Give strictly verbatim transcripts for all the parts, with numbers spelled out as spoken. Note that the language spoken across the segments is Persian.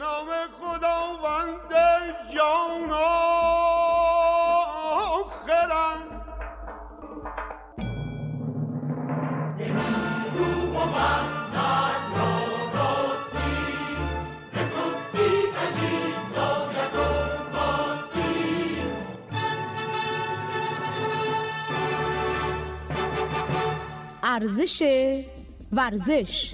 نام خداوند جان آخرم زمین رو بود مرد را راستی ز سستی کجی زاید و کاستی ارزش ورزش.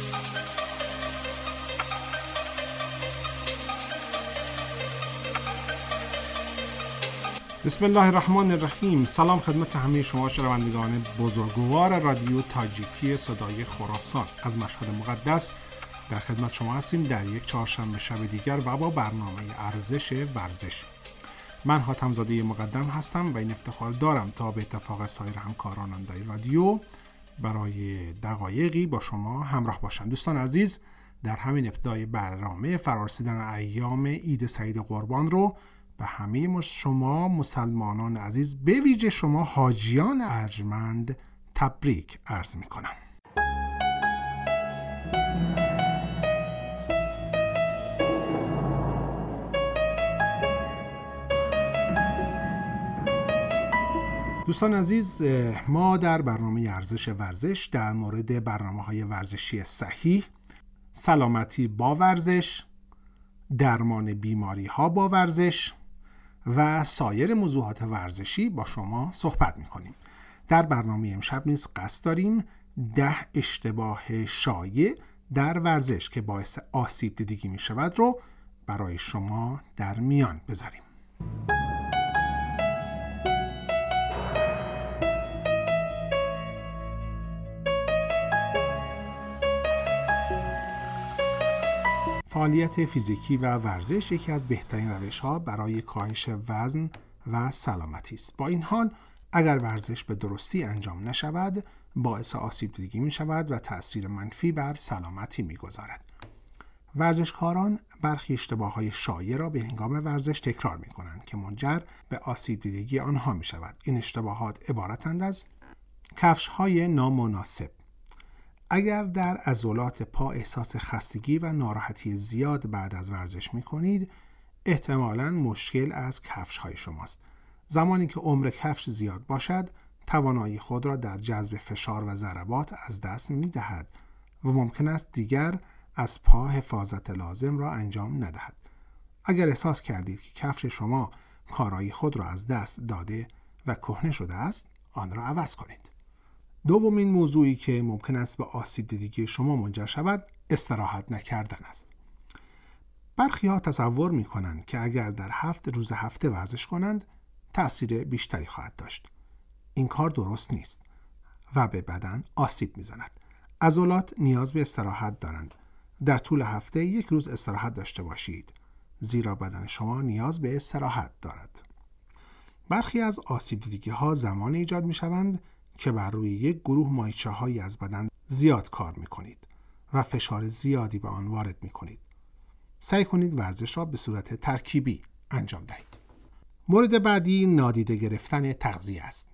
بسم الله الرحمن الرحیم. سلام خدمت همه شما شنوندگان بزرگوار رادیو تاجیکی صدای خراسان. از مشهد مقدس در خدمت شما هستیم در یک چهارشنبه شب دیگر و با برنامه ارزش ورزش. من حاتم زاده مقدم هستم و این افتخار دارم تا به اتفاق سایر همکارانم در رادیو برای دقایقی با شما همراه باشم. دوستان عزیز، در همین ابتدای برنامه فرارسیدن ایام عید سعید قربان رو به همه شما مسلمانان عزیز، به ویژه شما حاجیان ارجمند، تبریک عرض می کنم. دوستان عزیز، ما در برنامه ارزش ورزش در مورد برنامه‌های ورزشی صحیح، سلامتی با ورزش، درمان بیماری‌ها با ورزش و سایر موضوعات ورزشی با شما صحبت می‌کنیم. در برنامه امشب نیز قصد داریم ده اشتباه شایع در ورزش که باعث آسیب دیدگی می‌شود رو برای شما در میان بذاریم. فعالیت فیزیکی و ورزش یکی از بهترین روش‌ها برای کاهش وزن و سلامتی است. با این حال اگر ورزش به درستی انجام نشود، باعث آسیب دیدگی می شود و تأثیر منفی بر سلامتی می گذارد. ورزشکاران برخی اشتباه‌های شایع را به هنگام ورزش تکرار می کنند که منجر به آسیب دیدگی آنها می شود. این اشتباهات عبارتند از کفش‌های نامناسب. اگر در عضلات پا احساس خستگی و ناراحتی زیاد بعد از ورزش می کنید، احتمالاً مشکل از کفش های شماست. زمانی که عمر کفش زیاد باشد، توانایی خود را در جذب فشار و ضربات از دست می دهد و ممکن است دیگر از پا حفاظت لازم را انجام ندهد. اگر احساس کردید که کفش شما کارایی خود را از دست داده و کهنه شده است، آن را عوض کنید. دومین موضوعی که ممکن است به آسیب دیدگی شما منجر شود، استراحت نکردن است. برخی ها تصور می کنند که اگر در هفت روز هفته ورزش کنند، تأثیر بیشتری خواهد داشت. این کار درست نیست و به بدن آسیب می زند. عضلات نیاز به استراحت دارند. در طول هفته یک روز استراحت داشته باشید، زیرا بدن شما نیاز به استراحت دارد. برخی از آسیب دیدگی ها زمان ایجاد می شوند که بر روی یک گروه مایچه هایی از بدن زیاد کار می کنید و فشار زیادی به آن وارد می کنید. سعی کنید ورزش را به صورت ترکیبی انجام دهید. مورد بعدی نادیده گرفتن تغذیه است.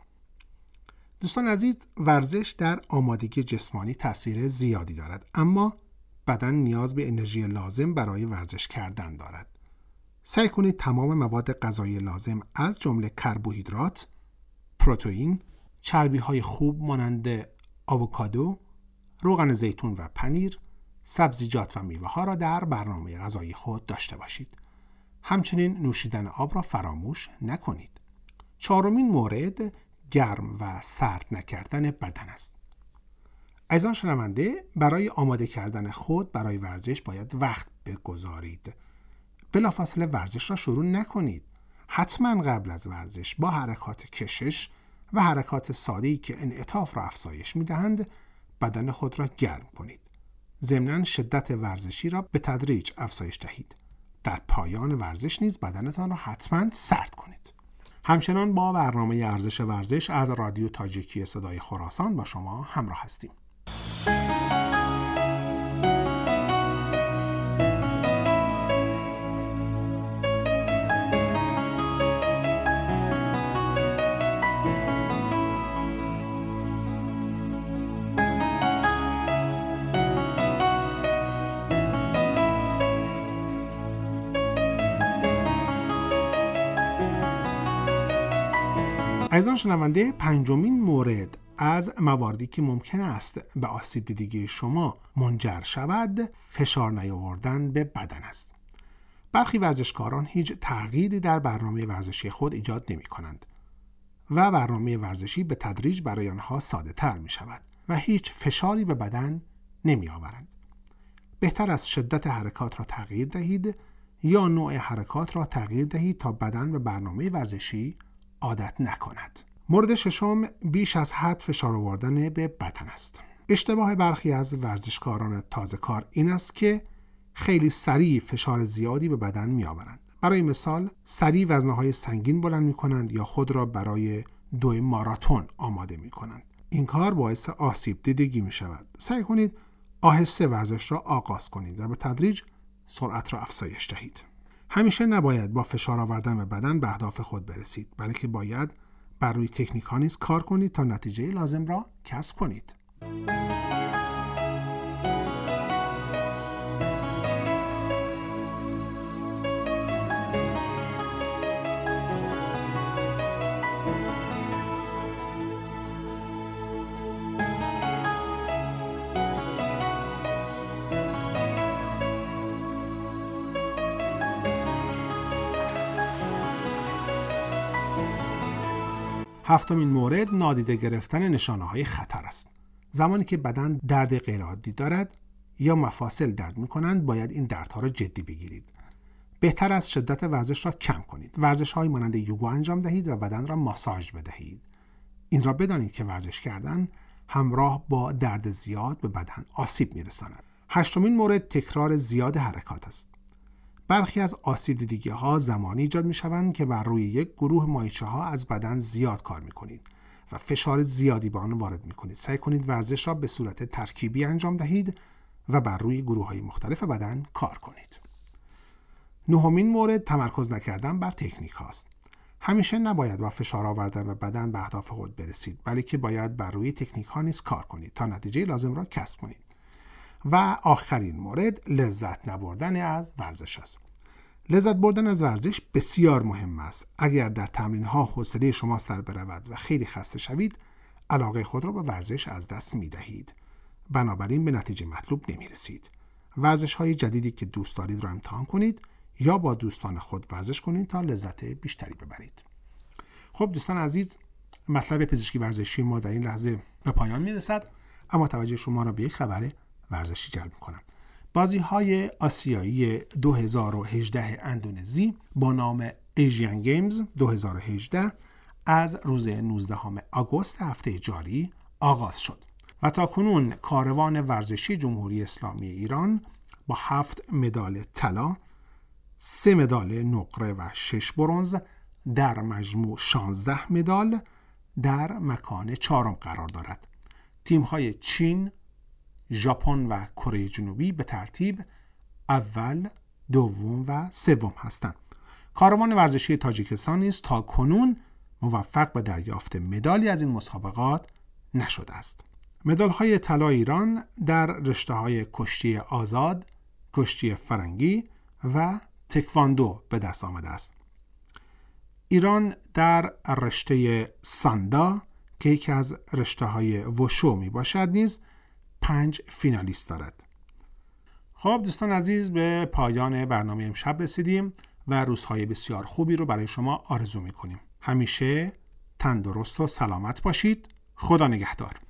دوستان عزیز، ورزش در آمادگی جسمانی تاثیر زیادی دارد، اما بدن نیاز به انرژی لازم برای ورزش کردن دارد. سعی کنید تمام مواد غذایی لازم از جمله کربوهیدرات، پروتئین، چربی‌های خوب مانند آووکادو، روغن زیتون و پنیر، سبزیجات و میوه‌ها را در برنامه غذایی خود داشته باشید. همچنین نوشیدن آب را فراموش نکنید. چهارمین مورد گرم و سرد نکردن بدن است. عزیزان شنونده، برای آماده کردن خود برای ورزش باید وقت بگذارید. بلافاصله ورزش را شروع نکنید. حتما قبل از ورزش با حرکات کشش و حرکات ساده‌ای که انعطاف را افزایش می‌دهند، بدن خود را گرم کنید. ضمناً شدت ورزشی را به تدریج افزایش دهید. در پایان ورزش نیز بدنتان را حتما سرد کنید. همچنان با برنامه ارزش ورزش از رادیو تاجیکی صدای خراسان با شما همراه هستیم. عزیزان شنونده، پنجمین مورد از مواردی که ممکن است به آسیب دیدگی شما منجر شود، فشار نیاوردن به بدن است. برخی ورزشکاران هیچ تغییری در برنامه ورزشی خود ایجاد نمی کنند و برنامه ورزشی به تدریج برای آنها ساده تر می شود و هیچ فشاری به بدن نمی آورند. بهتر است شدت حرکات را تغییر دهید یا نوع حرکات را تغییر دهید تا بدن به برنامه ورزشی عادت نکند. مورد ششم، بیش از حد فشار آوردن به بدن است. اشتباه برخی از ورزشکاران تازه کار این است که خیلی سریع فشار زیادی به بدن می آورند. برای مثال، سریع وزنه‌های سنگین بلند می کنند یا خود را برای دو ماراتون آماده می کنند. این کار باعث آسیب دیدگی می شود. سعی کنید آهسته ورزش را آغاز کنید و به تدریج سرعت را افزایش دهید. همیشه نباید با فشار آوردن به بدن به اهداف خود برسید، بلکه باید بر روی تکنیک ها نیز کار کنید تا نتیجه لازم را کسب کنید. هفتمین مورد، نادیده گرفتن نشانه‌های خطر است. زمانی که بدن درد غیرعادی دارد یا مفاصل درد می‌کنند، باید این دردها را جدی بگیرید. بهتر است شدت ورزش را کم کنید. ورزش‌هایی مانند یوگا انجام دهید و بدن را ماساژ بدهید. این را بدانید که ورزش کردن همراه با درد زیاد به بدن آسیب می‌رساند. هشتمین مورد، تکرار زیاد حرکات است. برخی از آسیب دیدگی ها زمانی ایجاد می شوند که بر روی یک گروه مایچه ها از بدن زیاد کار می کنید و فشار زیادی به آن وارد می کنید. سعی کنید ورزش را به صورت ترکیبی انجام دهید و بر روی گروه های مختلف بدن کار کنید. نهمین مورد، تمرکز نکردن بر تکنیک هاست. همیشه نباید با فشار آوردن به بدن به اهداف خود برسید، بلکه باید بر روی تکنیک ها نیز کار کنید تا نتیجه لازم را کسب کنید. و آخرین مورد، لذت نبردن از ورزش است. لذت بردن از ورزش بسیار مهم است. اگر در تمرین ها حوصله شما سر برود و خیلی خسته شوید، علاقه خود را به ورزش از دست می دهید. بنابراین به نتیجه مطلوب نمی رسید. ورزش های جدیدی که دوست دارید را امتحان کنید یا با دوستان خود ورزش کنید تا لذت بیشتری ببرید. خب دوستان عزیز، مطلب پزشکی ورزشی ما در این لحظه به پایان می رسد، اما توجه شما را به یک خبر ورزشی جلب می‌کنم. بازی‌های آسیایی دو هزار و هجده اندونزی با نام ایژین گیمز دو هزار و هجده از روز نوزدهم آگوست هفته جاری آغاز شد و تاکنون کاروان ورزشی جمهوری اسلامی ایران با هفت مدال طلا، سه مدال نقره و شش برنز در مجموع شانزده مدال در مکان چهارم قرار دارد. تیم‌های چین، ژاپن و کره جنوبی به ترتیب اول، دوم و سوم هستند. کاروان ورزشی تاجیکستان نیز تا کنون موفق به دریافت مدالی از این مسابقات نشده است. مدال‌های طلا ایران در رشته‌های کشتی آزاد، کشتی فرنگی و تکواندو به دست آمده است. ایران در رشته ساندا که یکی از رشته‌های وشو می باشد نیز پنج فینالیست دارد. خب دوستان عزیز، به پایان برنامه امشب رسیدیم و روزهای بسیار خوبی رو برای شما آرزو می کنیم. همیشه تندرست و سلامت باشید. خدا نگهدار.